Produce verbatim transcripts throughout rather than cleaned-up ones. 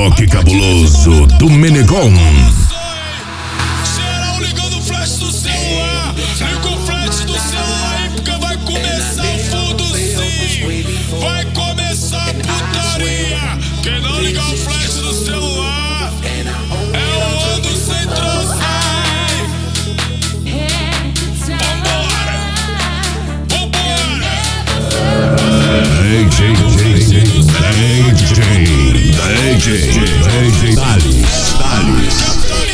toque cabuloso do Menegon. Geral ligando o flash do celular. Liga o flash do celular aí, porque vai começar o fundo-sim. Vai começar a putaria. Quem não ligar o flash do celular é o ano sem transar. Vambora, vambora. D J, D J, D J, D J, D J Thales, Thales.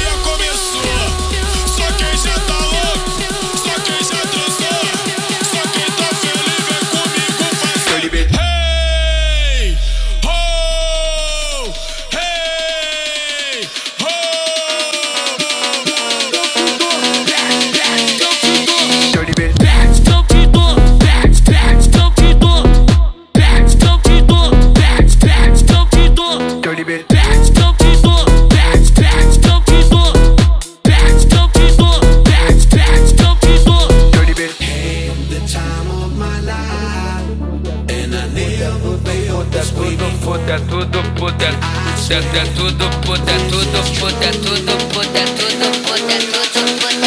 Puta tudo, puta, puta tudo, puta tudo, puta tudo, puta tudo, puta tudo, puta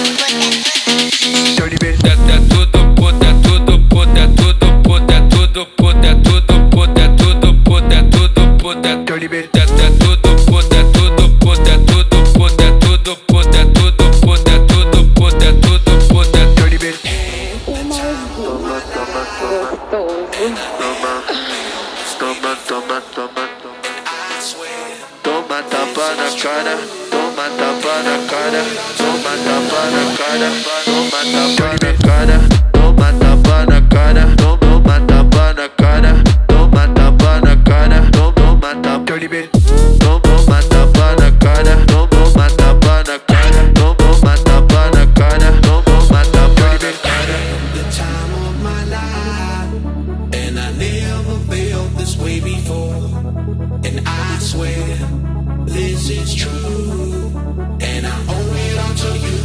tudo, puta tudo, puta tudo, puta tudo, puta tudo, puta tudo, puta tudo, puta tudo, puta tudo, puta tudo, puta tudo, puta tudo, puta tudo, puta tudo, puta Toma, toma, toma, toma tapa na cara, toma tapa na cara, toma tapa na cara, toma tapa na cara, toma tapa na cara, toma tapa na cara, toma tapa na cara, toma tapa, toma tapa na cara, toma tapa na cara, toma tapa na cara, toma tapa na cara. The time of my life, and I never felt this way before. And I swear this is true, and I owe it all to you.